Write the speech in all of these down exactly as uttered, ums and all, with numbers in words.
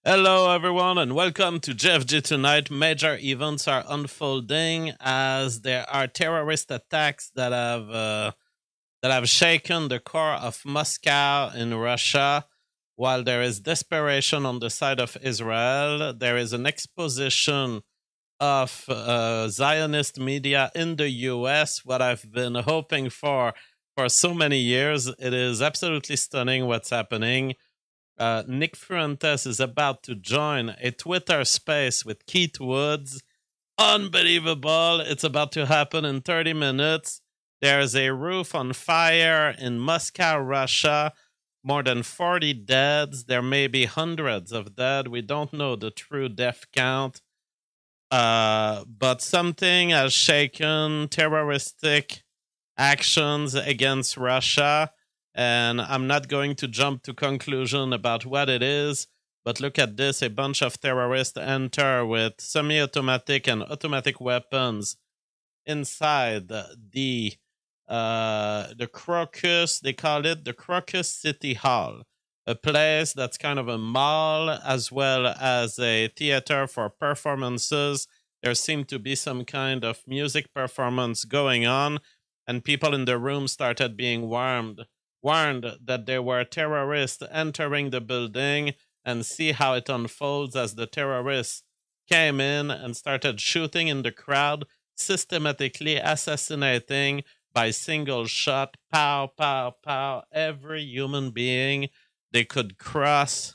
Hello, everyone, and welcome to J F G Tonight. Major events are unfolding as there are terrorist attacks that have uh, that have shaken the core of Moscow in Russia. While there is desperation on the side of Israel, there is an exposition of uh, Zionist media in the U S. What I've been hoping for for so many years. It is absolutely stunning what's happening. Uh, Nick Fuentes is about to join a Twitter space with Keith Woods. Unbelievable. It's about to happen in thirty minutes. There's a roof on fire in Moscow, Russia. More than forty deaths. There may be hundreds of dead. We don't know the true death count. Uh, but something has shaken terroristic actions against Russia. And I'm not going to jump to conclusion about what it is, but look at this. A bunch of terrorists enter with semi-automatic and automatic weapons inside the uh, the Crocus, they call it the Crocus City Hall, a place that's kind of a mall as well as a theater for performances. There seemed to be some kind of music performance going on, and people in the room started being warned warned that there were terrorists entering the building, and see how it unfolds as the terrorists came in and started shooting in the crowd, systematically assassinating by single shot, pow, pow, pow, every human being they could cross.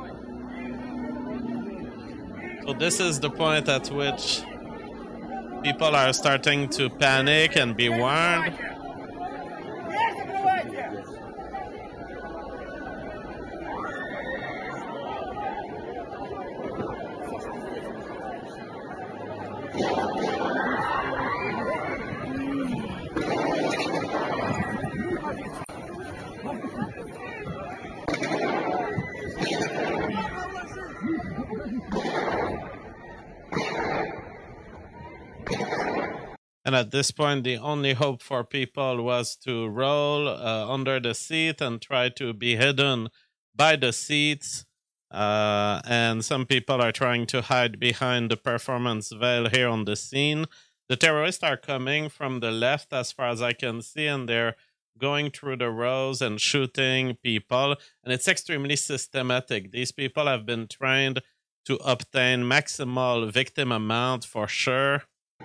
So this is the point at which people are starting to panic and be warned. And at this point, the only hope for people was to roll uh, under the seat and try to be hidden by the seats. Uh, and some people are trying to hide behind the performance veil here on the scene. The terrorists are coming from the left, as far as I can see, and they're going through the rows and shooting people. And it's extremely systematic. These people have been trained to obtain maximal victim amount for sure.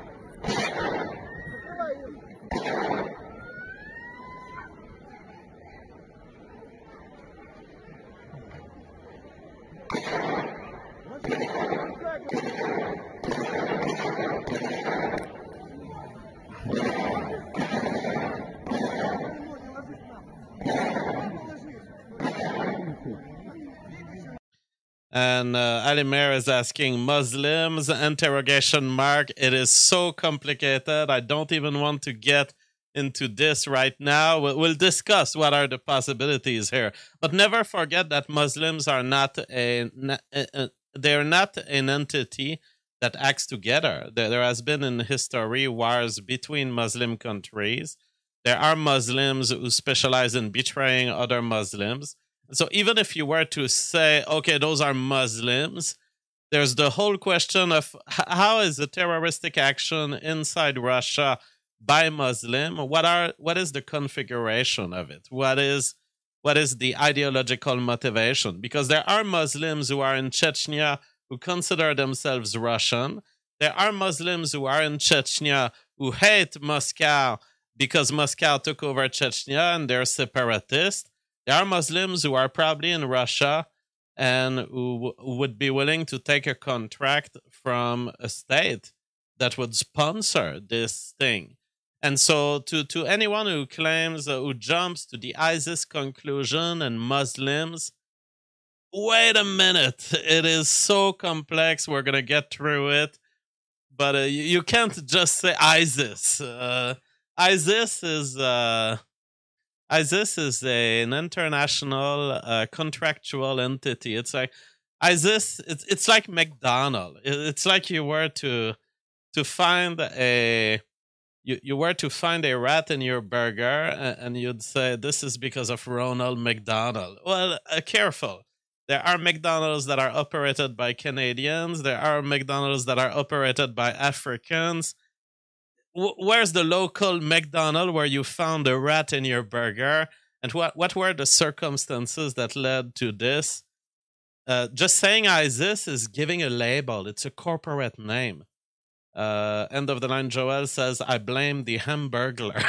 And uh, Alimer is asking Muslims, interrogation mark. It is so complicated. I don't even want to get into this right now. We'll, we'll discuss what are the possibilities here. But never forget that Muslims are not a, a, a they're not an entity that acts together. There, there has been in history wars between Muslim countries. There are Muslims who specialize in betraying other Muslims. So even if you were to say, okay, those are Muslims, there's the whole question of how is the terroristic action inside Russia by Muslim? What are what is the configuration of it? What is what is the ideological motivation? Because there are Muslims who are in Chechnya who consider themselves Russian. There are Muslims who are in Chechnya who hate Moscow because Moscow took over Chechnya and they're separatists. There are Muslims who are probably in Russia and who w- would be willing to take a contract from a state that would sponsor this thing. And so to, to anyone who claims, uh, who jumps to the ISIS conclusion and Muslims, wait a minute. It is so complex. We're going to get through it. But uh, you, you can't just say ISIS. Uh, ISIS is... Uh, ISIS is a, an international uh, contractual entity. It's like ISIS. It's it's like McDonald's. It's like you were to to find a you, you were to find a rat in your burger, and, and you'd say this is because of Ronald McDonald. Well, uh, careful. There are McDonald's that are operated by Canadians. There are McDonald's that are operated by Africans. W- where's the local McDonald's where you found a rat in your burger? And what, what were the circumstances that led to this? Uh, just saying ISIS is giving a label. It's a corporate name. Uh, end of the line, Joel says, I blame the Hamburglar.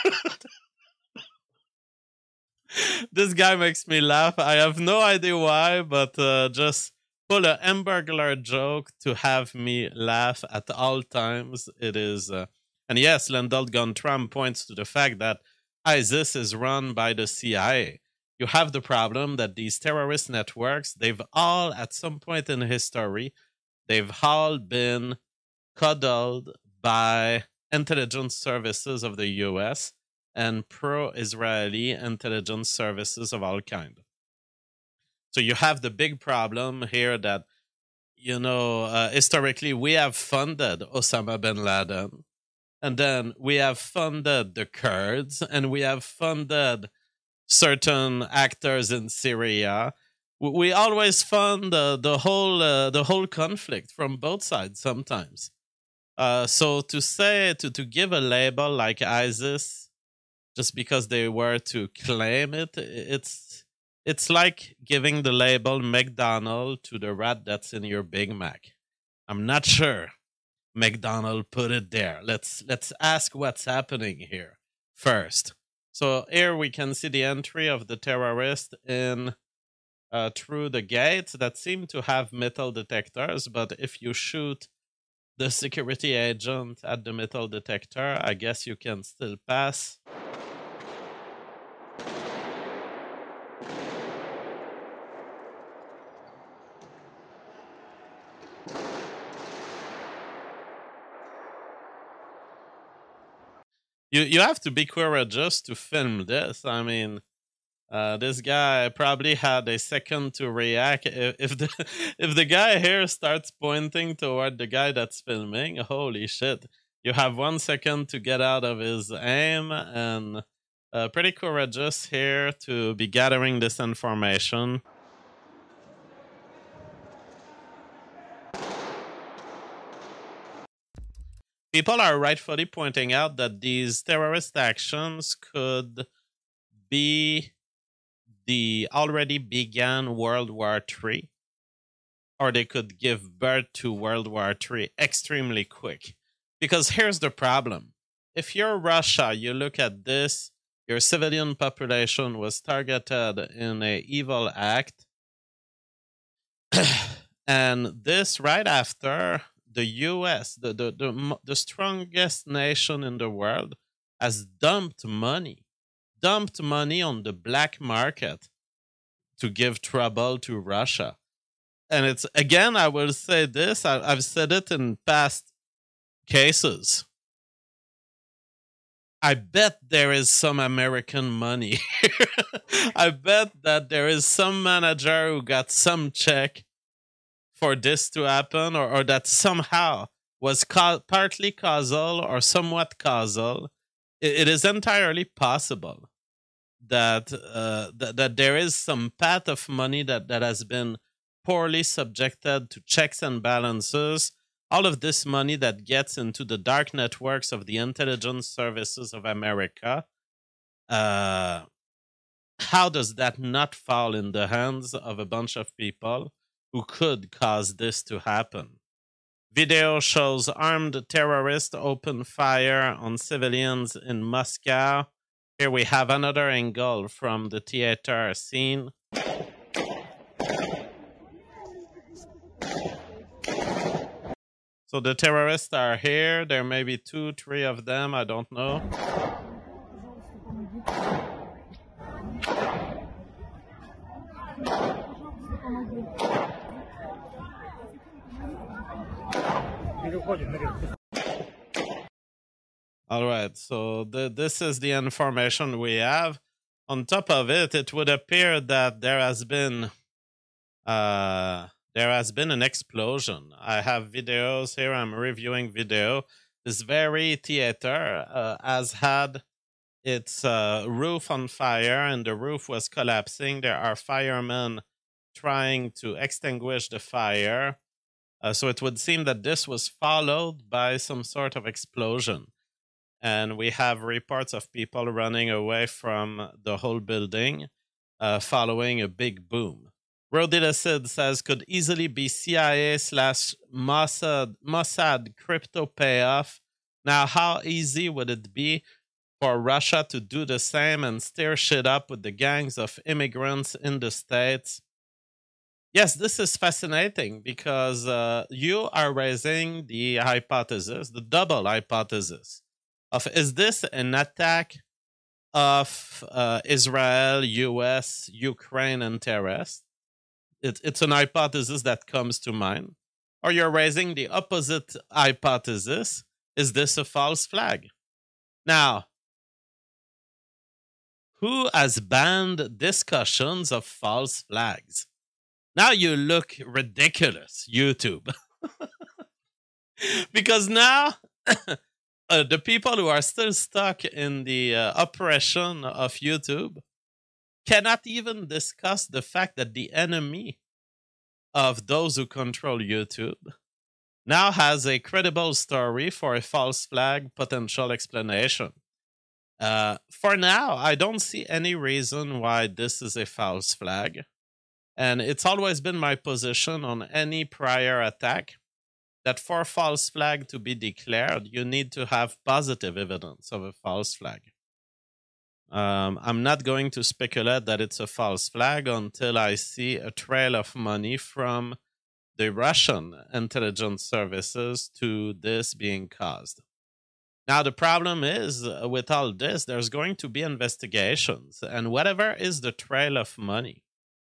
This guy makes me laugh. I have no idea why, but uh, just pull a Hamburglar joke to have me laugh at all times. It is... Uh, and yes, Lendl Guntram points to the fact that ISIS is run by the C I A. You have the problem that these terrorist networks, they've all, at some point in history, they've all been cuddled by intelligence services of the U S and pro-Israeli intelligence services of all kind. So you have the big problem here that, you know, uh, historically we have funded Osama bin Laden, and then we have funded the Kurds, and we have funded certain actors in Syria. We always fund uh, the whole uh, the whole conflict from both sides sometimes. Uh, so to say to to give a label like ISIS just because they were to claim it, it's it's like giving the label McDonald to the rat that's in your Big Mac. I'm not sure McDonald put it there. Let's let's ask what's happening here first. So here we can see the entry of the terrorist in uh, through the gates that seem to have metal detectors, but if you shoot the security agent at the metal detector, I guess you can still pass. You you have to be courageous to film this. I mean, uh, this guy probably had a second to react. If, if the if the guy here starts pointing toward the guy that's filming, holy shit! You have one second to get out of his aim, and uh, pretty courageous here to be gathering this information. People are rightfully pointing out that these terrorist actions could be the already began World War Three, or they could give birth to World War Three extremely quick. Because here's the problem. If you're Russia, you look at this, your civilian population was targeted in an evil act, and this right after the U S, the, the, the, the strongest nation in the world, has dumped money, dumped money on the black market to give trouble to Russia. And it's, again, I will say this, I, I've said it in past cases. I bet there is some American money. I bet that there is some manager who got some check for this to happen, or, or that somehow was ca- partly causal or somewhat causal. It, it is entirely possible that, uh, that that there is some path of money that, that has been poorly subjected to checks and balances. All of this money that gets into the dark networks of the intelligence services of America, uh, how does that not fall in the hands of a bunch of people who could cause this to happen? Video shows armed terrorists open fire on civilians in Moscow. Here we have another angle from the theater scene. So the terrorists are here. There may be two, three of them. I don't know. All right, so the, this is the information we have. On top of it, it would appear that there has been uh, there has been an explosion. I have videos here. I'm reviewing video. This very theater uh, has had its uh, roof on fire, and the roof was collapsing. There are firemen trying to extinguish the fire. Uh, so it would seem that this was followed by some sort of explosion. And we have reports of people running away from the whole building uh, following a big boom. Rodilacid says could easily be C I A slash Mossad, Mossad crypto payoff. Now, how easy would it be for Russia to do the same and stir shit up with the gangs of immigrants in the States? Yes, this is fascinating because uh, you are raising the hypothesis, the double hypothesis of is this an attack of uh, Israel, U S, Ukraine interests? It, it's an hypothesis that comes to mind. Or you're raising the opposite hypothesis. Is this a false flag? Now, who has banned discussions of false flags? Now you look ridiculous, YouTube. Because now uh, the people who are still stuck in the uh, oppression of YouTube cannot even discuss the fact that the enemy of those who control YouTube now has a credible story for a false flag potential explanation. Uh, for now, I don't see any reason why this is a false flag. And it's always been my position on any prior attack that for false flag to be declared, you need to have positive evidence of a false flag. Um, I'm not going to speculate that it's a false flag until I see a trail of money from the Russian intelligence services to this being caused. Now, the problem is uh, with all this, there's going to be investigations, and whatever is the trail of money,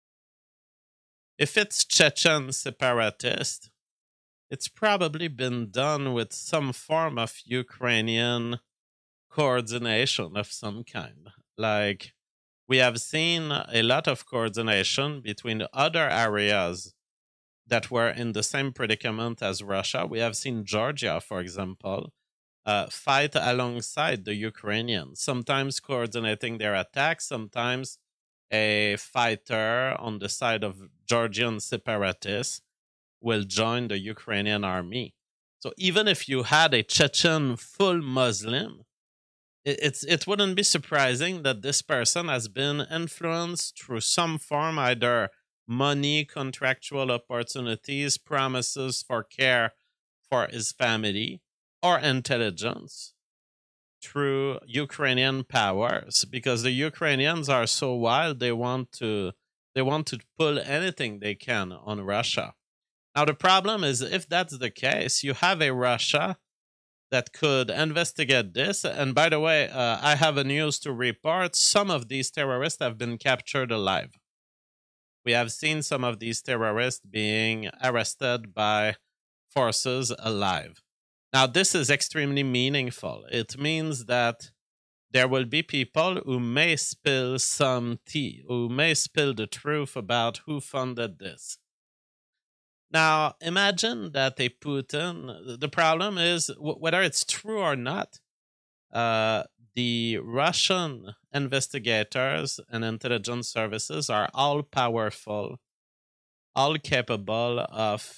if it's Chechen separatist, it's probably been done with some form of Ukrainian coordination of some kind. Like, we have seen a lot of coordination between other areas that were in the same predicament as Russia. We have seen Georgia, for example, uh, fight alongside the Ukrainians, sometimes coordinating their attacks, sometimes a fighter on the side of Georgian separatists will join the Ukrainian army. So even if you had a Chechen full Muslim, it, it's it wouldn't be surprising that this person has been influenced through some form, either money, contractual opportunities, promises for care for his family, or intelligence through Ukrainian powers, because the Ukrainians are so wild, they want to they want to pull anything they can on Russia. Now the problem is, if that's the case, you have a Russia that could investigate this. And by the way, uh, I have a news to report. Some of these terrorists have been captured alive. We have seen some of these terrorists being arrested by forces alive. Now, this is extremely meaningful. It means that there will be people who may spill some tea, who may spill the truth about who funded this. Now, imagine that a Putin, the problem is w- whether it's true or not, uh, the Russian investigators and intelligence services are all powerful, all capable of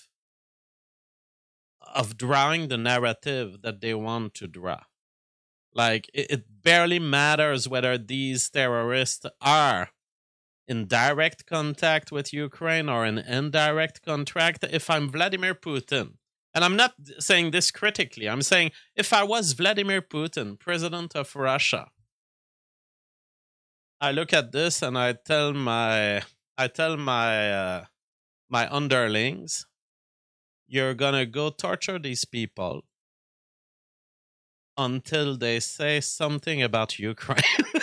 of drawing the narrative that they want to draw. Like, it, it barely matters whether these terrorists are in direct contact with Ukraine or in indirect contact. If I'm Vladimir Putin, and I'm not saying this critically, I'm saying if I was Vladimir Putin, president of Russia, I look at this and I tell my I tell my uh, my underlings, you're gonna go torture these people until they say something about Ukraine.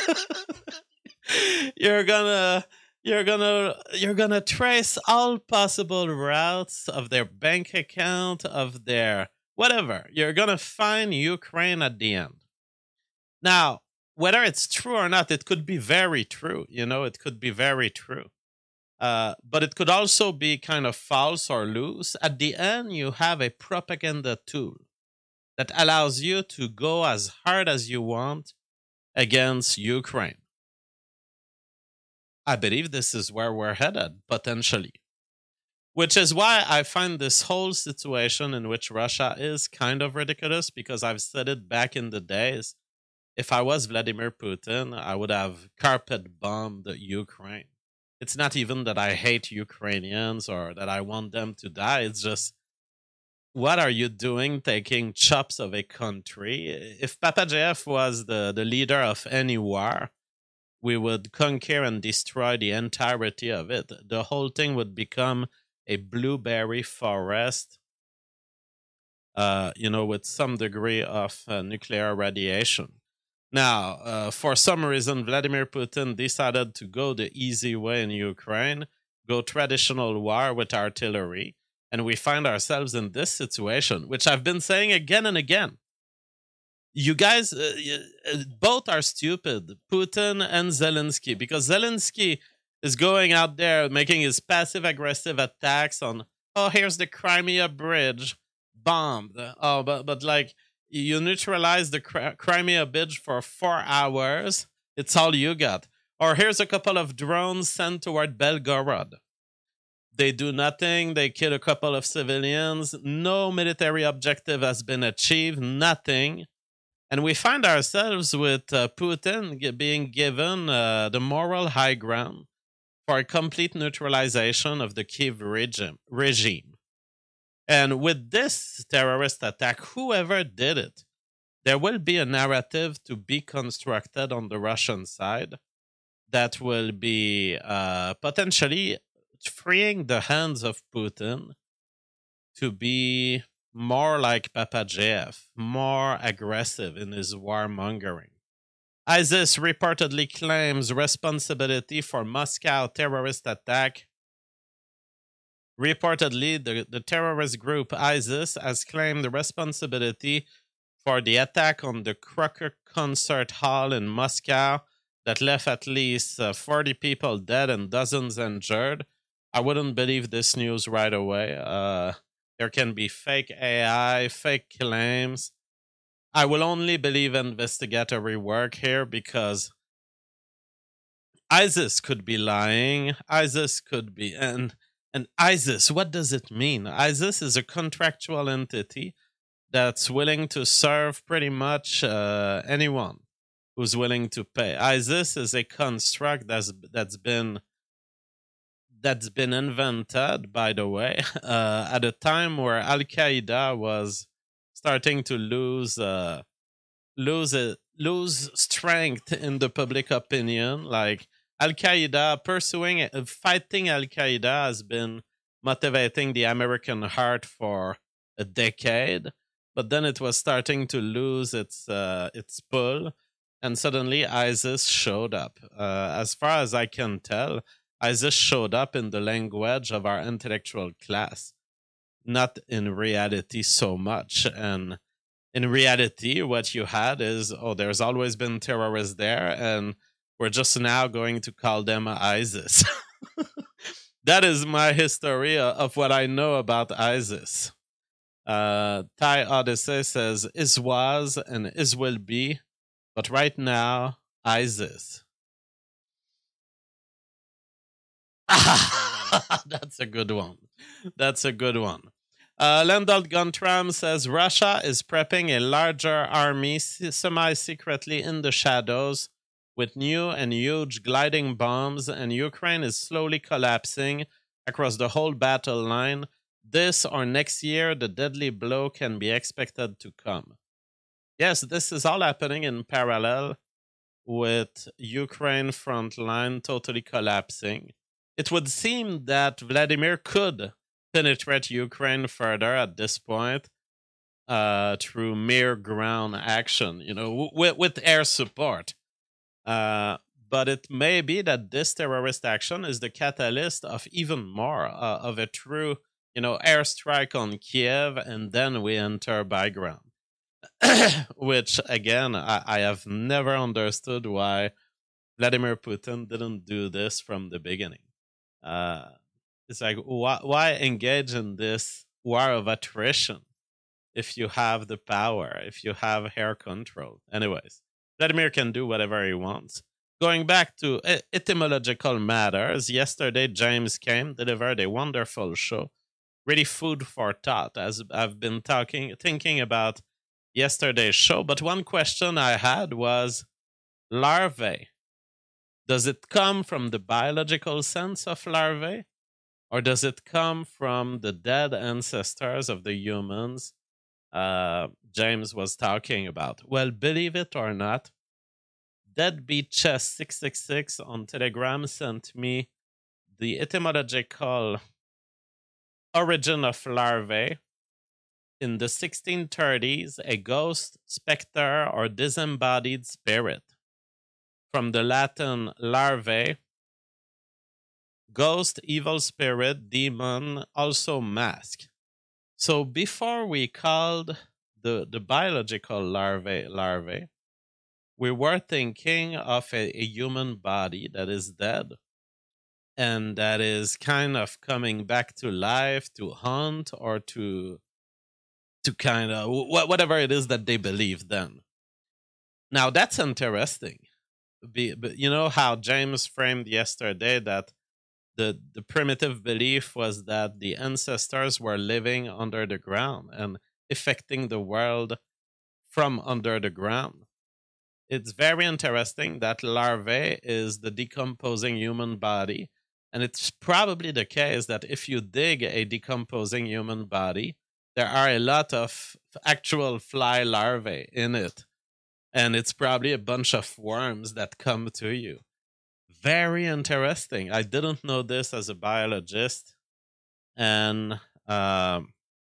you're gonna you're gonna you're gonna trace all possible routes of their bank account, of their whatever. You're gonna find Ukraine at the end. Now, whether it's true or not, it could be very true. You know, it could be very true. Uh, but it could also be kind of false or loose. At the end, you have a propaganda tool that allows you to go as hard as you want against Ukraine. I believe this is where we're headed, potentially. Which is why I find this whole situation in which Russia is kind of ridiculous, because I've said it back in the days. If I was Vladimir Putin, I would have carpet bombed Ukraine. It's not even that I hate Ukrainians or that I want them to die. It's just, what are you doing taking chops of a country? If Papagev was the, the leader of any war, we would conquer and destroy the entirety of it. The whole thing would become a blueberry forest, uh, you know, with some degree of uh, nuclear radiation. Now, uh, for some reason, Vladimir Putin decided to go the easy way in Ukraine, go traditional war with artillery, and we find ourselves in this situation, which I've been saying again and again. You guys, uh, both are stupid, Putin and Zelensky, because Zelensky is going out there making his passive-aggressive attacks on, oh, here's the Crimea bridge, bombed. Oh, but, but like, you neutralize the Crimea bridge for four hours, it's all you got. Or here's a couple of drones sent toward Belgorod. They do nothing, they kill a couple of civilians, no military objective has been achieved, nothing. And we find ourselves with uh, Putin being given uh, the moral high ground for a complete neutralization of the Kiev regime. regime. And with this terrorist attack, whoever did it, there will be a narrative to be constructed on the Russian side that will be uh, potentially freeing the hands of Putin to be more like Papagev, more aggressive in his warmongering. ISIS reportedly claims responsibility for Moscow terrorist attack. Reportedly, the, the terrorist group ISIS has claimed the responsibility for the attack on the Crocker Concert Hall in Moscow that left at least uh, forty people dead and dozens injured. I wouldn't believe this news right away. Uh, there can be fake A I, fake claims. I will only believe investigatory work here because ISIS could be lying. ISIS could be... And, and ISIS, what does it mean? ISIS is a contractual entity that's willing to serve pretty much uh, anyone who's willing to pay. ISIS is a construct that's that's been that's been invented, by the way, uh, at a time where Al Qaeda was starting to lose uh, lose uh, lose strength in the public opinion. Like Al Qaeda pursuing uh, fighting Al Qaeda has been motivating the American heart for a decade. But then it was starting to lose its uh, its pull, and suddenly ISIS showed up. Uh, as far as I can tell, ISIS showed up in the language of our intellectual class, not in reality so much. And in reality, what you had is, oh, there's always been terrorists there, and we're just now going to call them ISIS. That is my history of what I know about ISIS. Uh, Thai Odyssey says, is was and is will be, but right now, ISIS. That's a good one. That's a good one. Uh, Landald Guntram says, Russia is prepping a larger army semi-secretly in the shadows with new and huge gliding bombs, and Ukraine is slowly collapsing across the whole battle line. This or next year, the deadly blow can be expected to come. Yes, this is all happening in parallel with Ukraine front line totally collapsing. It would seem that Vladimir could penetrate Ukraine further at this point uh, through mere ground action, you know, with, with air support. Uh, but it may be that this terrorist action is the catalyst of even more uh, of a true, you know, airstrike on Kiev, and then we enter by ground. Which, again, I, I have never understood why Vladimir Putin didn't do this from the beginning. Uh, it's like, why, why engage in this war of attrition if you have the power, if you have air control? Anyways, Vladimir can do whatever he wants. Going back to e- etymological matters, yesterday James came, delivered a wonderful show, really food for thought, as I've been talking, thinking about yesterday's show. But one question I had was larvae. Does it come from the biological sense of larvae, or does it come from the dead ancestors of the humans uh, James was talking about? Well, believe it or not, Deadbeat Chess six six six on Telegram sent me the etymological origin of larvae. In the sixteen thirties, a ghost, specter, or disembodied spirit. From the Latin larvae, ghost, evil spirit, demon, also mask. So before we called the, the biological larvae larvae, we were thinking of a, a human body that is dead and that is kind of coming back to life to hunt or to to kind of wh- whatever it is that they believe then. Now that's interesting. Be, but you know how James framed yesterday that the the primitive belief was that the ancestors were living under the ground and affecting the world from under the ground. It's very interesting that larvae is the decomposing human body, and it's probably the case that if you dig a decomposing human body, there are a lot of actual fly larvae in it, and it's probably a bunch of worms that come to you. Very interesting. I didn't know this as a biologist, and um,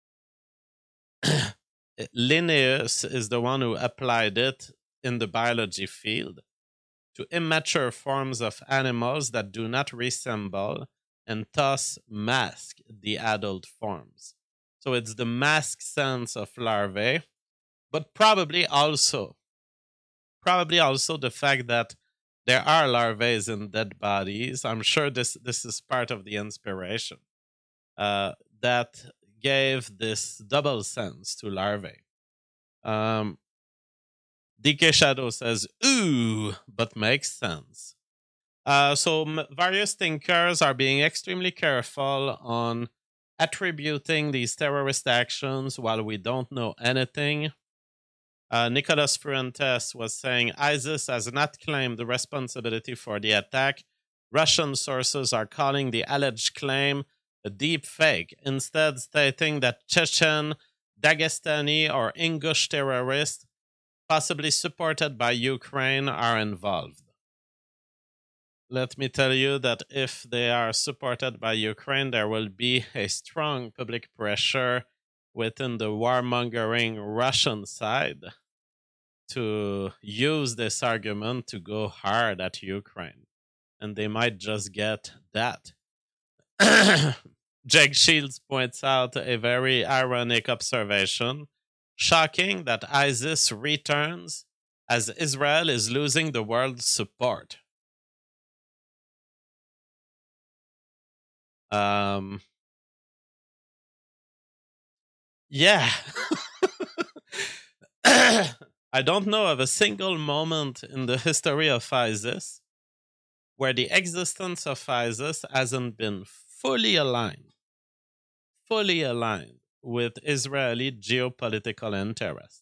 Linnaeus is the one who applied it in the biology field to immature forms of animals that do not resemble and thus mask the adult forms. So it's the mask sense of larvae, but probably also, probably also the fact that there are larvae in dead bodies. I'm sure this this is part of the inspiration uh, that gave this double sense to larvae. Um, D K Shadow says, ooh, but makes sense. Uh, so m- various thinkers are being extremely careful on attributing these terrorist actions while we don't know anything. Uh, Nicholas Fuentes was saying ISIS has not claimed the responsibility for the attack. Russian sources are calling the alleged claim a deep fake, instead stating that Chechen, Dagestani, or Ingush terrorists, possibly supported by Ukraine, are involved. Let me tell you that if they are supported by Ukraine, there will be a strong public pressure within the warmongering Russian side to use this argument to go hard at Ukraine. And they might just get that. Jake Shields points out a very ironic observation. Shocking that ISIS returns as Israel is losing the world's support. Um, yeah. I don't know of a single moment in the history of ISIS where the existence of ISIS hasn't been fully aligned, fully aligned with Israeli geopolitical interests.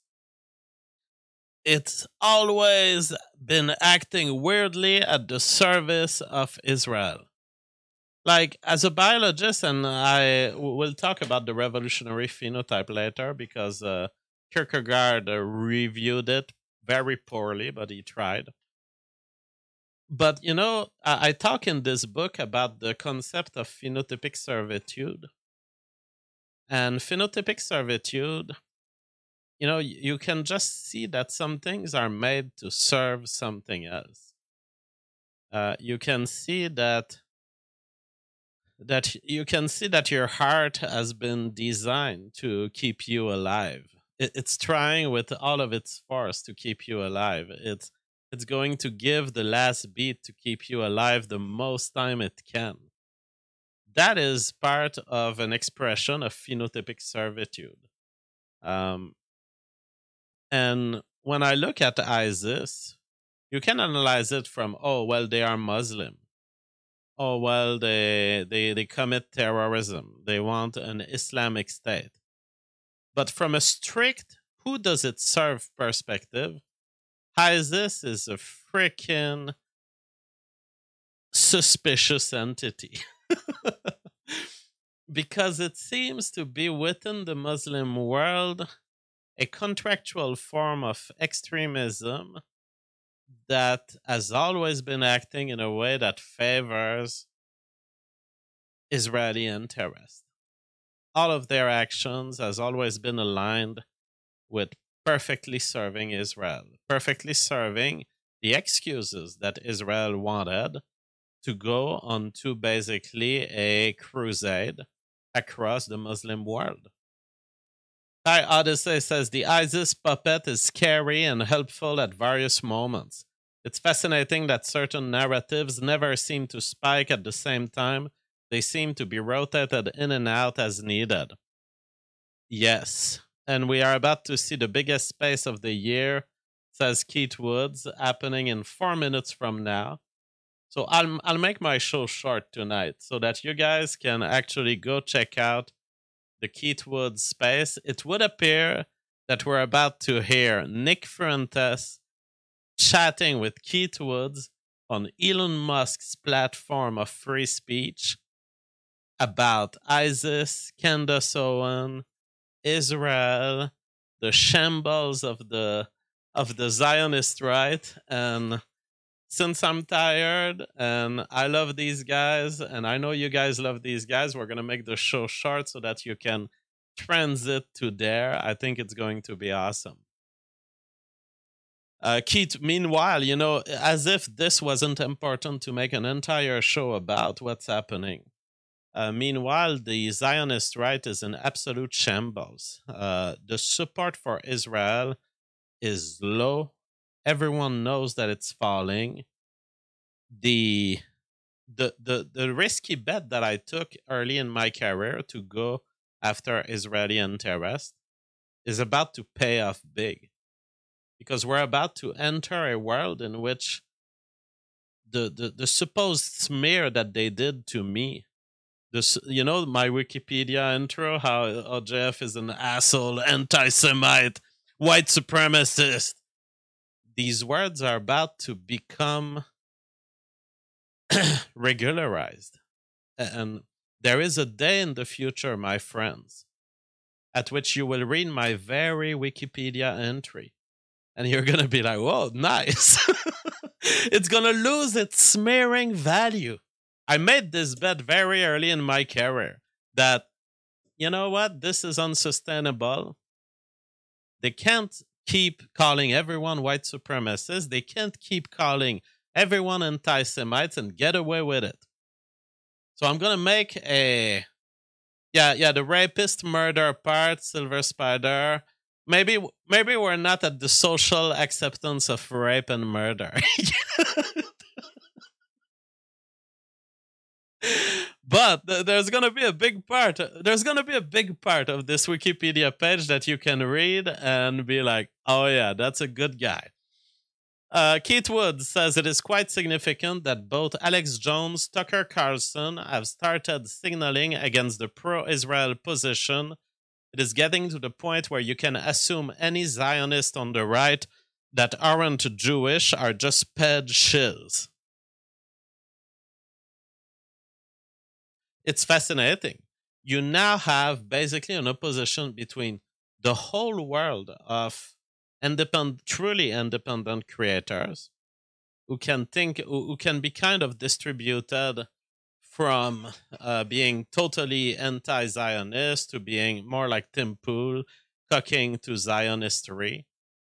It's always been acting weirdly at the service of Israel. Like, as a biologist, and I will talk about the revolutionary phenotype later because uh, Kierkegaard uh, reviewed it very poorly, but he tried. But, you know, I, I talk in this book about the concept of phenotypic servitude. And phenotypic servitude, you know, you can just see that some things are made to serve something else. Uh, you can see that that you can see that your heart has been designed to keep you alive. It, it's trying with all of its force to keep you alive. It's it's going to give the last beat to keep you alive the most time it can. That is part of an expression of phenotypic servitude. Um, and when I look at ISIS, you can analyze it from, oh, well, they are Muslim. Oh, well, they, they, they commit terrorism. They want an Islamic state. But from a strict, who does it serve perspective, ISIS is a freaking suspicious entity. Because it seems to be within the Muslim world a contractual form of extremism that has always been acting in a way that favors Israeli interest. All of their actions has always been aligned with perfectly serving Israel, perfectly serving the excuses that Israel wanted to go on to basically a crusade across the Muslim world. Hi, Odyssey says the ISIS puppet is scary and helpful at various moments. It's fascinating that certain narratives never seem to spike at the same time. They seem to be rotated in and out as needed. Yes, and we are about to see the biggest space of the year, says Keith Woods, happening in four minutes from now. So I'll, I'll make my show short tonight so that you guys can actually go check out the Keith Woods space. It would appear that we're about to hear Nick Fuentes chatting with Keith Woods on Elon Musk's platform of free speech about ISIS, Candace Owen, Israel, the shambles of the of the Zionist right. And since I'm tired and I love these guys, and I know you guys love these guys, we're going to make the show short so that you can transit to there. I think it's going to be awesome. Uh, Keith, meanwhile, you know, as if this wasn't important to make an entire show about what's happening. Uh, meanwhile, the Zionist right is in absolute shambles. Uh, the support for Israel is low. Everyone knows that it's falling. The, the the the risky bet that I took early in my career to go after Israeli interest is about to pay off big, because we're about to enter a world in which the the, the supposed smear that they did to me, this, you know, my Wikipedia intro, how, how Jeff is an asshole, anti-Semite, white supremacist. These words are about to become regularized. And there is a day in the future, my friends, at which you will read my very Wikipedia entry. And you're going to be like, whoa, nice. It's going to lose its smearing value. I made this bet very early in my career that, you know what, this is unsustainable. They can't keep calling everyone white supremacists. They can't keep calling everyone anti-Semites and get away with it. So I'm going to make a, yeah, yeah, the rapist murder part, Silver Spider. Maybe, maybe we're not at the social acceptance of rape and murder. But th- there's going to be a big part. There's going to be a big part of this Wikipedia page that you can read and be like, oh yeah, that's a good guy. Uh, Keith Wood says it is quite significant that both Alex Jones, Tucker Carlson have started signaling against the pro-Israel position. It is getting to the point where you can assume any Zionist on the right that aren't Jewish are just paid shills. It's fascinating. You now have basically an opposition between the whole world of independent, truly independent creators who can think, who, who can be kind of distributed from uh, being totally anti-Zionist to being more like Tim Pool, cooking to Zionistry.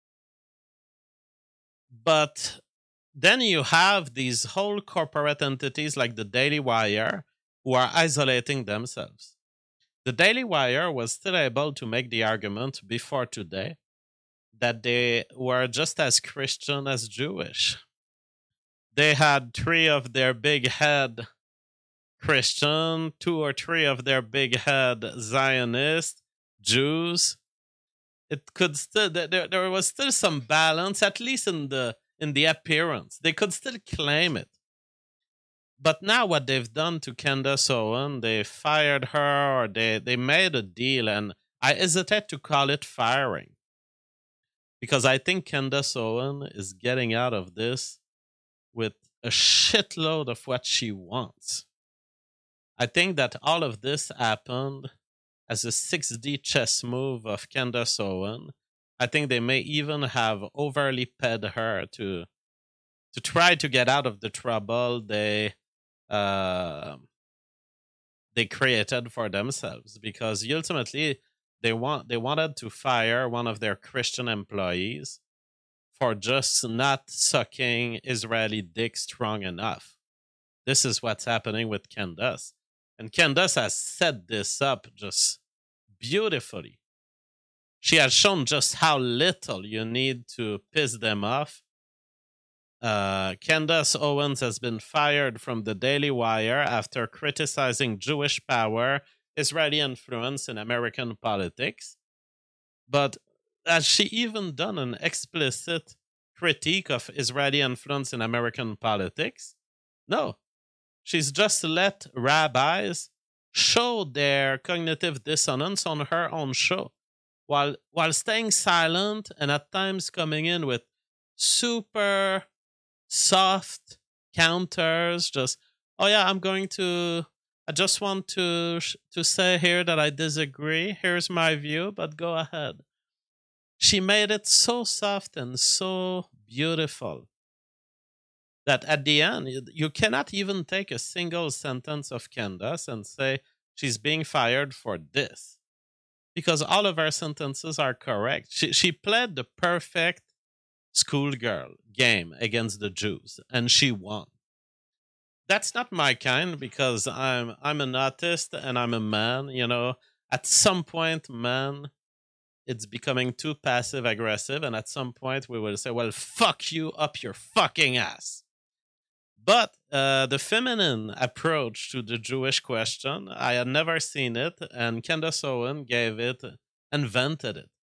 But then you have these whole corporate entities like the Daily Wire who are isolating themselves. The Daily Wire was still able to make the argument before today that they were just as Christian as Jewish. They had three of their big head Christian, two or three of their big head Zionist, Jews. It could still, there, there was still some balance, at least in the in the appearance. They could still claim it. But now what they've done to Candace Owen, they fired her or they, they made a deal, and I hesitate to call it firing. Because I think Candace Owen is getting out of this with a shitload of what she wants. I think that all of this happened as a six D chess move of Candace Owen. I think they may even have overly paid her to to try to get out of the trouble they uh, they created for themselves. Because ultimately they want they wanted to fire one of their Christian employees for just not sucking Israeli dick strong enough. This is what's happening with Candace. And Candace has set this up just beautifully. She has shown just how little you need to piss them off. Uh, Candace Owens has been fired from the Daily Wire after criticizing Jewish power, Israeli influence in American politics. But has she even done an explicit critique of Israeli influence in American politics? No. She's just let rabbis show their cognitive dissonance on her own show while while staying silent and at times coming in with super soft counters. Just, oh yeah, I'm going to, I just want to to say here that I disagree. Here's my view, but go ahead. She made it so soft and so beautiful that at the end, you cannot even take a single sentence of Candace and say she's being fired for this. Because all of her sentences are correct. She, she played the perfect schoolgirl game against the Jews, and she won. That's not my kind, because I'm I'm an artist and I'm a man. You know, at some point, man, it's becoming too passive aggressive, and at some point we will say, well, fuck you up your fucking ass. But uh, the feminine approach to the Jewish question, I had never seen it, and Candace Owen gave it, invented it,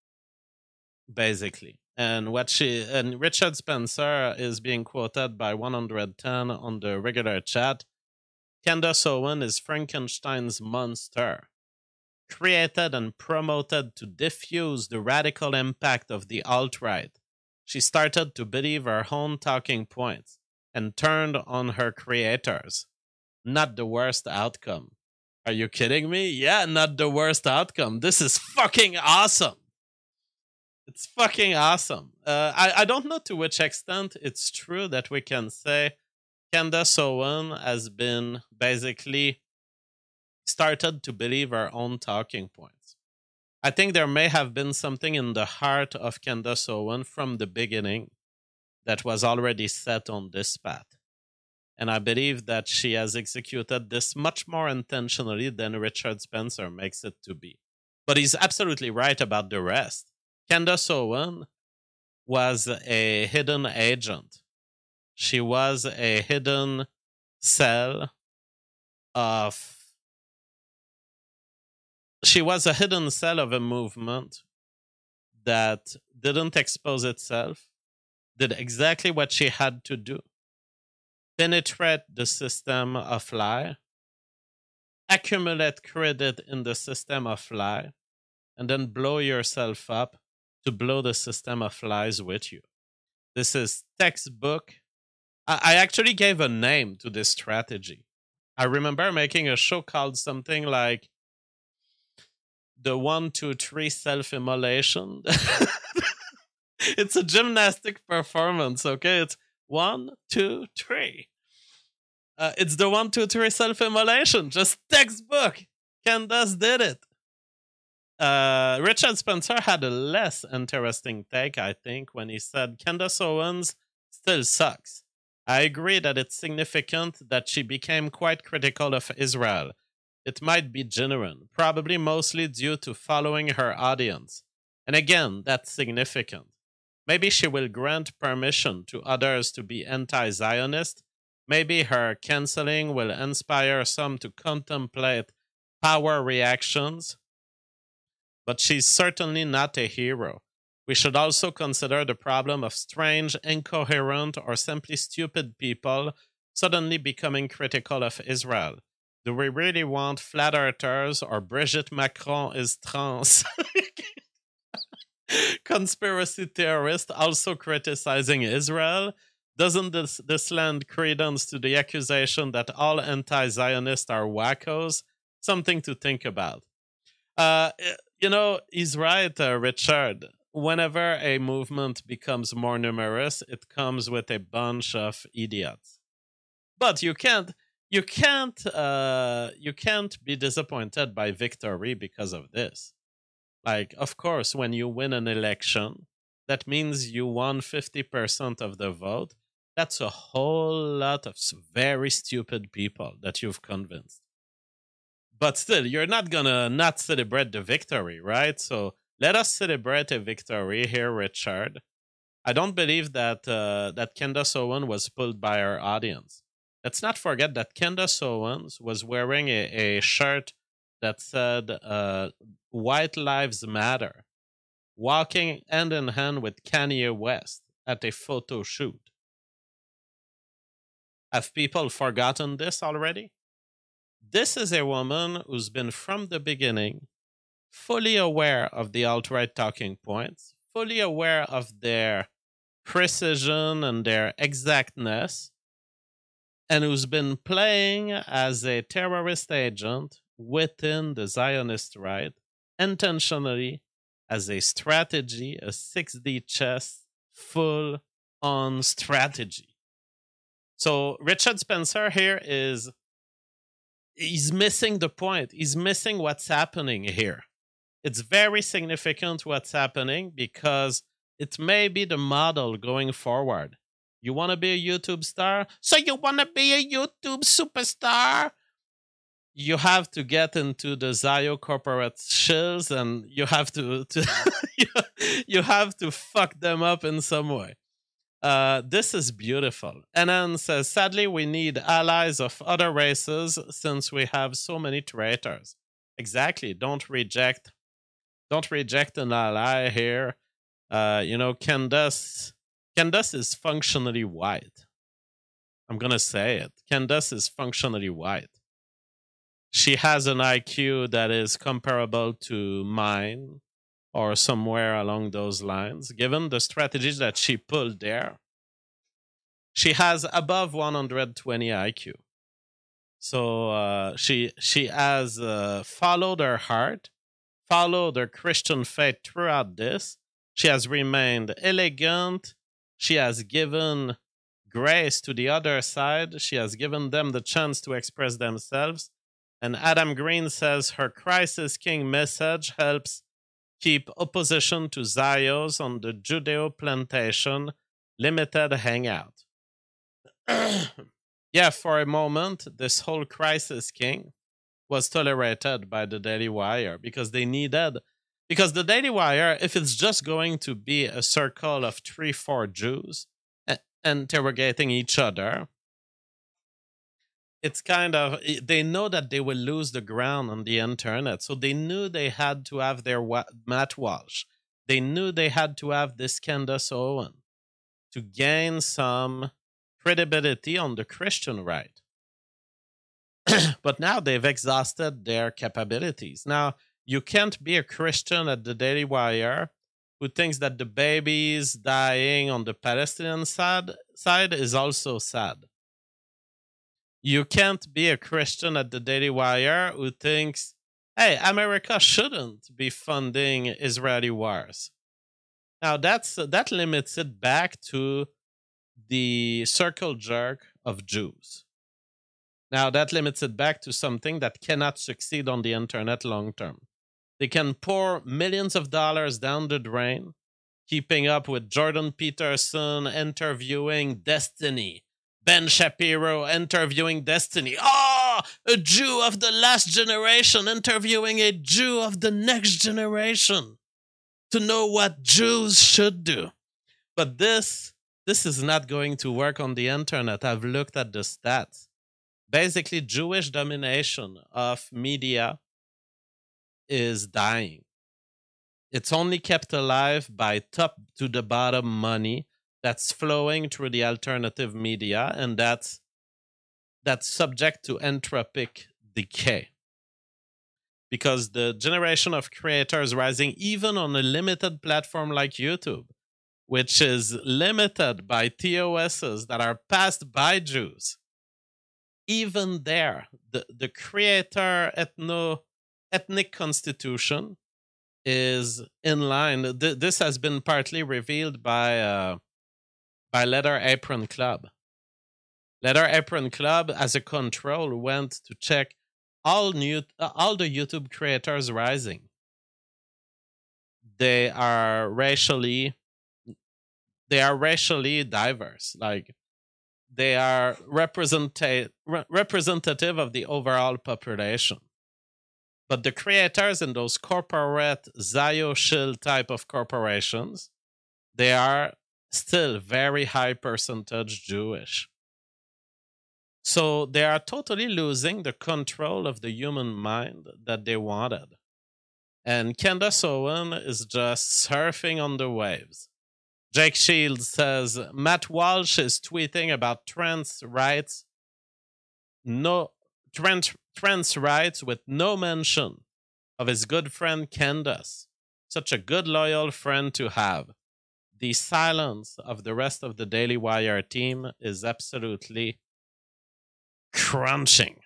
basically. And what she and Richard Spencer is being quoted by one hundred ten on the regular chat. Candace Owen is Frankenstein's monster, created and promoted to diffuse the radical impact of the alt-right. She started to believe her own talking points and turned on her creators. Not the worst outcome. Are you kidding me? Yeah, not the worst outcome. This is fucking awesome. It's fucking awesome. Uh, I, I don't know to which extent it's true that we can say Candace Owen has been basically started to believe her own talking points. I think there may have been something in the heart of Candace Owen from the beginning that was already set on this path. And I believe that she has executed this much more intentionally than Richard Spencer makes it to be. But he's absolutely right about the rest. Candace Owen was a hidden agent. She was a hidden cell of... She was a hidden cell of a movement that didn't expose itself, did exactly what she had to do. Penetrate the system of lie, accumulate credit in the system of lie, and then blow yourself up to blow the system of lies with you. This is textbook. I, I actually gave a name to this strategy. I remember making a show called something like the one, two, three self-immolation. It's a gymnastic performance, okay? It's one, two, three. Uh, it's the one, two, three self-immolation. Just textbook. Candace did it. Uh, Richard Spencer had a less interesting take, I think, when he said Candace Owens still sucks. I agree that it's significant that she became quite critical of Israel. It might be genuine, probably mostly due to following her audience. And again, that's significant. Maybe she will grant permission to others to be anti-Zionist. Maybe her canceling will inspire some to contemplate power reactions. But she's certainly not a hero. We should also consider the problem of strange, incoherent, or simply stupid people suddenly becoming critical of Israel. Do we really want flat earthers or Brigitte Macron is trans? Conspiracy theorists also criticizing Israel? Doesn't this, this lend credence to the accusation that all anti-Zionists are wackos? Something to think about. Uh, you know, he's right, uh, Richard. Whenever a movement becomes more numerous, it comes with a bunch of idiots. But you can't, you can't, uh, you can't be disappointed by victory because of this. Like, of course, when you win an election, that means you won fifty percent of the vote. That's a whole lot of very stupid people that you've convinced. But still, you're not gonna not celebrate the victory, right? So let us celebrate a victory here, Richard. I don't believe that uh, that Candace Owens was pulled by our audience. Let's not forget that Candace Owens was wearing a, a shirt that said uh, "White Lives Matter," walking hand in hand with Kanye West at a photo shoot. Have people forgotten this already? This is a woman who's been from the beginning fully aware of the alt-right talking points, fully aware of their precision and their exactness, and who's been playing as a terrorist agent within the Zionist right, intentionally, as a strategy, a six D chess, full-on strategy. So Richard Spencer here is, he's missing the point. He's missing what's happening here. It's very significant what's happening because it may be the model going forward. You want to be a YouTube star? So you want to be a YouTube superstar? You have to get into the Zio corporate shills and you have to, to you have to fuck them up in some way. Uh, this is beautiful. And then says, sadly, we need allies of other races since we have so many traitors. Exactly. Don't reject, don't reject an ally here. Uh, you know, Candace, Candace is functionally white. I'm gonna say it. Candace is functionally white. She has an I Q that is comparable to mine, or somewhere along those lines, given the strategies that she pulled there. She has above one hundred twenty I Q. So uh, she she has uh, followed her heart, followed her Christian faith throughout this. She has remained elegant. She has given grace to the other side. She has given them the chance to express themselves. And Adam Green says her Crisis King message helps keep opposition to Zios on the Judeo plantation limited hangout. Yeah, for a moment, this whole Crisis King was tolerated by the Daily Wire because they needed, because the Daily Wire, if it's just going to be a circle of three, four Jews a- interrogating each other, it's kind of, they know that they will lose the ground on the internet. So they knew they had to have their wa- Matt Walsh. They knew they had to have this Candace Owens to gain some credibility on the Christian right. But now they've exhausted their capabilities. Now, you can't be a Christian at the Daily Wire who thinks that the babies dying on the Palestinian side, side is also sad. You can't be a Christian at the Daily Wire who thinks, hey, America shouldn't be funding Israeli wars. Now, that's that limits it back to the circle jerk of Jews. Now, that limits it back to something that cannot succeed on the internet long term. They can pour millions of dollars down the drain, keeping up with Jordan Peterson interviewing Destiny, Ben Shapiro interviewing Destiny. Oh, a Jew of the last generation interviewing a Jew of the next generation to know what Jews should do. But this, this is not going to work on the internet. I've looked at the stats. Basically, Jewish domination of media is dying. It's only kept alive by top to the bottom money that's flowing through the alternative media, and that's that's subject to entropic decay. Because the generation of creators rising even on a limited platform like YouTube, which is limited by T O Ss that are passed by Jews, even there, the, the creator ethno ethnic constitution is in line. Th- this has been partly revealed by uh, by Leather Apron Club. Leather Apron Club, as a control, went to check all new uh, all the YouTube creators rising. They are racially they are racially diverse. Like, they are representa- re- representative of the overall population. But the creators in those corporate Zio Shill type of corporations, they are still very high percentage Jewish. So they are totally losing the control of the human mind that they wanted. And Candace Owen is just surfing on the waves. Jake Shields says Matt Walsh is tweeting about trans rights, no trans, trans rights with no mention of his good friend Candace. Such a good loyal friend to have. The silence of the rest of the Daily Wire team is absolutely crunching.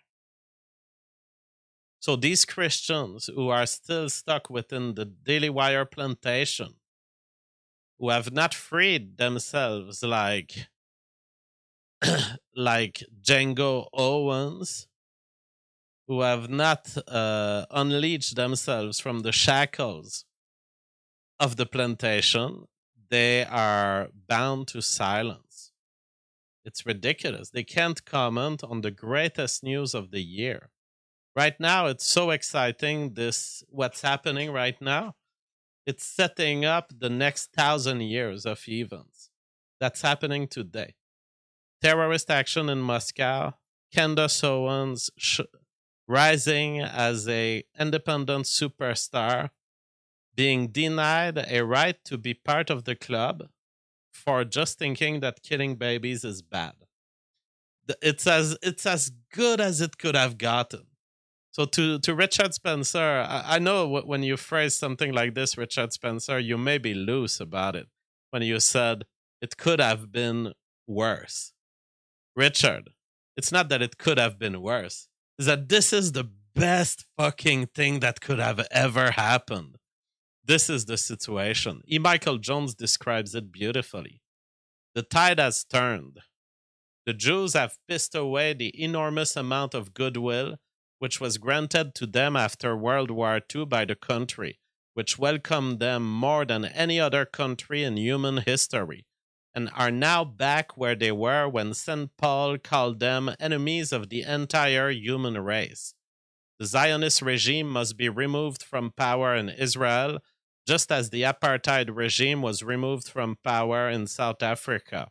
So these Christians who are still stuck within the Daily Wire plantation, who have not freed themselves like like Django Owens, who have not uh, unleashed themselves from the shackles of the plantation, they are bound to silence. It's ridiculous. They can't comment on the greatest news of the year. Right now, it's so exciting, this what's happening right now. It's setting up the next thousand years of events. That's happening today. Terrorist action in Moscow, Candace Owens sh- rising as a independent superstar, being denied a right to be part of the club for just thinking that killing babies is bad. It's as it's as good as it could have gotten. So to, to Richard Spencer, I, I know w- when you phrase something like this, Richard Spencer, you may be loose about it when you said it could have been worse. Richard, it's not that it could have been worse. It's that this is the best fucking thing that could have ever happened. This is the situation. E. Michael Jones describes it beautifully. The tide has turned. The Jews have pissed away the enormous amount of goodwill which was granted to them after World War Two by the country, which welcomed them more than any other country in human history, and are now back where they were when Saint Paul called them enemies of the entire human race. The Zionist regime must be removed from power in Israel, just as the apartheid regime was removed from power in South Africa.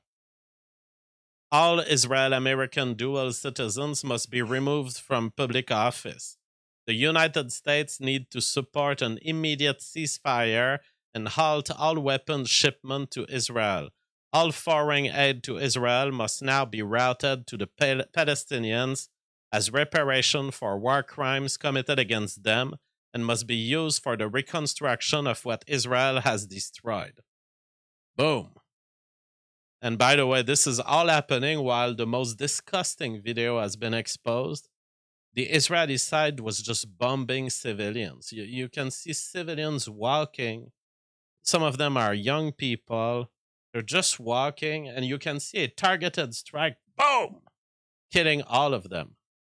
All Israel American dual citizens must be removed from public office. The United States need to support an immediate ceasefire and halt all weapons shipment to Israel. All foreign aid to Israel must now be routed to the Pal- Palestinians as reparation for war crimes committed against them and must be used for the reconstruction of what Israel has destroyed. Boom. And by the way, this is all happening while the most disgusting video has been exposed. The Israeli side was just bombing civilians. You, you can see civilians walking. Some of them are young people. They're just walking, and you can see a targeted strike, boom, killing all of them.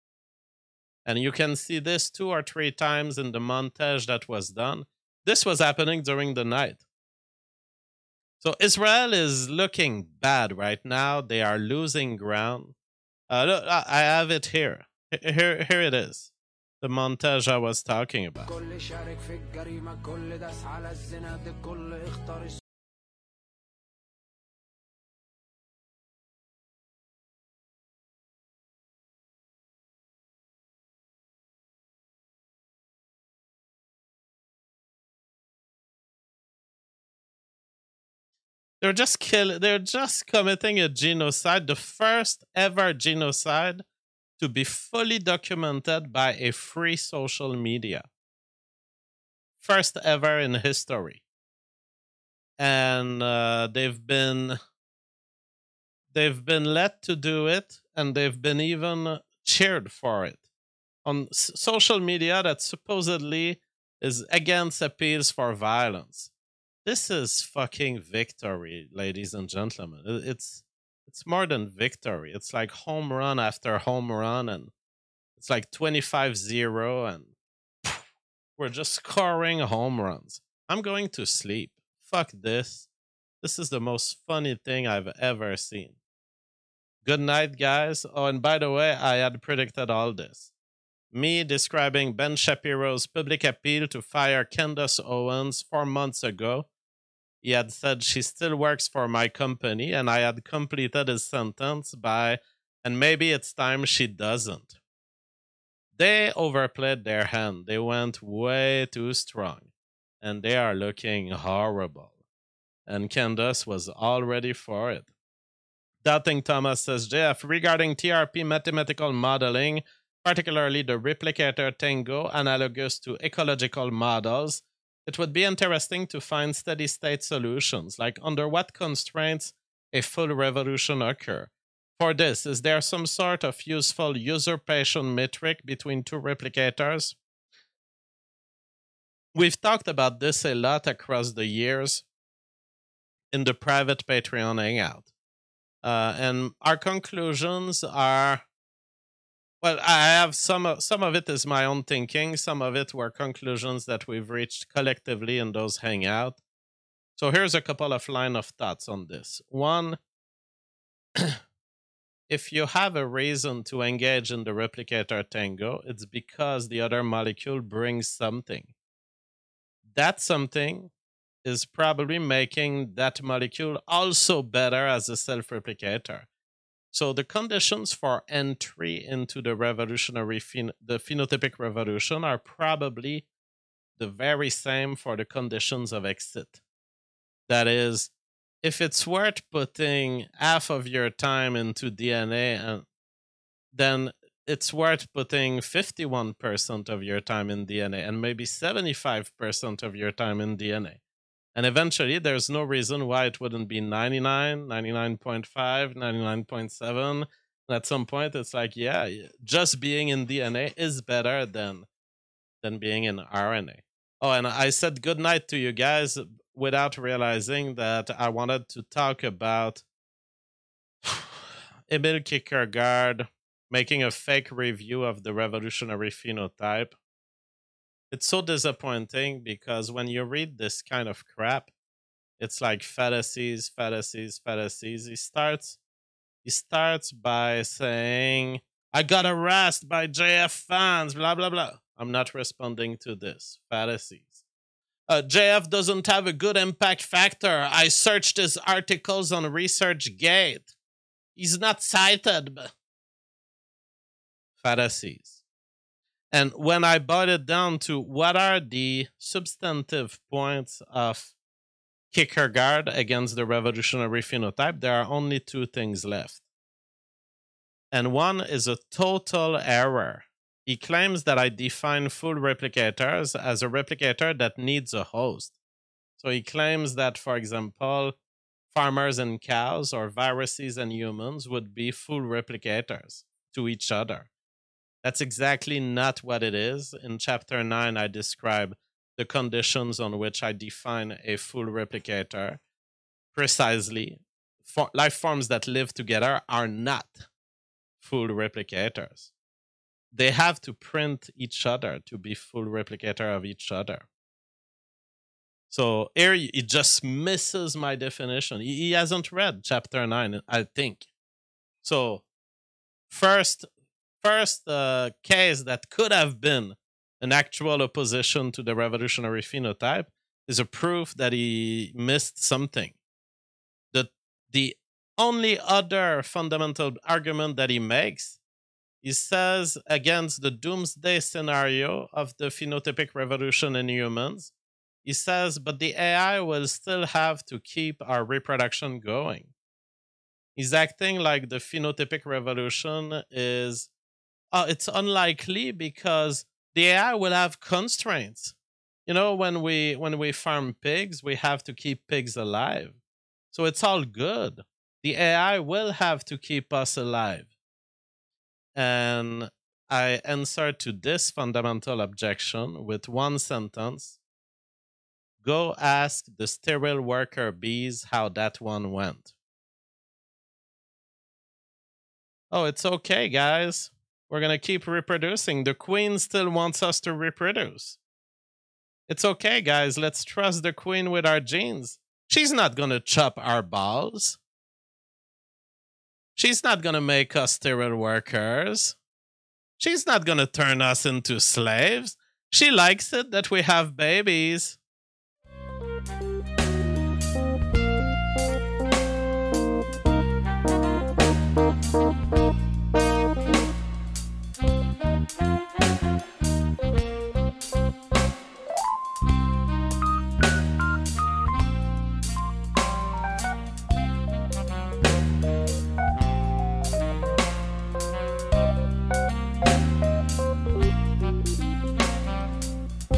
And you can see this two or three times in the montage that was done. This was happening during the night. So Israel is looking bad right now. They are losing ground. Uh, look, I I have it here. H- Here, here it is. The montage I was talking about. They're just kill. They're just committing a genocide, the first ever genocide to be fully documented by a free social media. First ever in history. And uh, they've been they've been let to do it, and they've been even cheered for it on s- social media that supposedly is against appeals for violence. This is fucking victory, ladies and gentlemen. I- It's it's more than victory. It's like home run after home run, and it's like twenty-five zero, and we're just scoring home runs. I'm going to sleep. Fuck this. This is the most funny thing I've ever seen. Good night, guys. Oh, and by the way, I had predicted all this. Me describing Ben Shapiro's public appeal to fire Candace Owens four months ago. He had said she still works for my company, and I had completed his sentence by, and maybe it's time she doesn't. They overplayed their hand. They went way too strong, and they are looking horrible. And Candace was all ready for it. Doubting Thomas says, Jeff, regarding T R P mathematical modeling, particularly the replicator Tango analogous to ecological models, it would be interesting to find steady state solutions, like under what constraints a full revolution occur. For this, is there some sort of useful usurpation metric between two replicators? We've talked about this a lot across the years in the private Patreon hangout. Uh, and our conclusions are, well, I have some of, some of it is my own thinking. Some of it were conclusions that we've reached collectively in those hangout. So here's a couple of line of thoughts on this. One, if you have a reason to engage in the replicator Tango, it's because the other molecule brings something. That something is probably making that molecule also better as a self-replicator. So the conditions for entry into the revolutionary, phen- the phenotypic revolution are probably the very same for the conditions of exit. That is, if it's worth putting half of your time into D N A, and then it's worth putting fifty-one percent of your time in D N A and maybe seventy-five percent of your time in D N A. And eventually, there's no reason why it wouldn't be ninety-nine, ninety-nine point five, ninety-nine point seven. At some point, it's like, yeah, just being in D N A is better than than being in R N A. Oh, and I said good night to you guys without realizing that I wanted to talk about Emil Kierkegaard making a fake review of the revolutionary phenotype. It's so disappointing because when you read this kind of crap, it's like fallacies, fallacies, fallacies. He starts he starts by saying, I got harassed by J F fans, blah blah blah. I'm not responding to this. Fallacies. Uh, J F doesn't have a good impact factor. I searched his articles on ResearchGate. He's not cited. But fallacies. And when I brought it down to what are the substantive points of Kierkegaard against the revolutionary phenotype, there are only two things left. And one is a total error. He claims that I define full replicators as a replicator that needs a host. So he claims that, for example, farmers and cows or viruses and humans would be full replicators to each other. That's exactly not what it is. In chapter nine, I describe the conditions on which I define a full replicator. Precisely, for life forms that live together are not full replicators. They have to print each other to be full replicator of each other. So here it just misses my definition. He, he hasn't read chapter nine, I think. So first, first uh, case that could have been an actual opposition to the revolutionary phenotype is a proof that he missed something. The the only other fundamental argument that he makes, he says against the doomsday scenario of the phenotypic revolution in humans, He says, but the A I will still have to keep our reproduction going. He's acting like the phenotypic revolution is, oh, it's unlikely because the A I will have constraints. You know, when we when we farm pigs, we have to keep pigs alive. So it's all good. The A I will have to keep us alive. And I answer to this fundamental objection with one sentence. Go ask the sterile worker bees how that one went. Oh, it's okay, guys. We're going to keep reproducing. The queen still wants us to reproduce. It's okay, guys. Let's trust the queen with our genes. She's not going to chop our balls. She's not going to make us sterile workers. She's not going to turn us into slaves. She likes it that we have babies.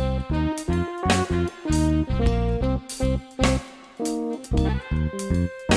Thank you.